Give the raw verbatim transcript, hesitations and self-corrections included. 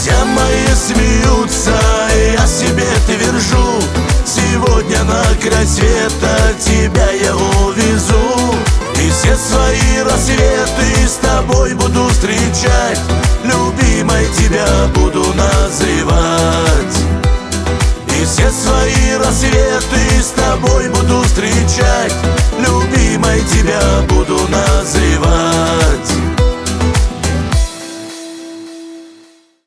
Друзья мои смеются, и я себе твержу: сегодня на край света тебя я увезу. И все свои рассветы с тобой буду встречать, любимой тебя буду называть. И все свои рассветы с тобой буду встречать,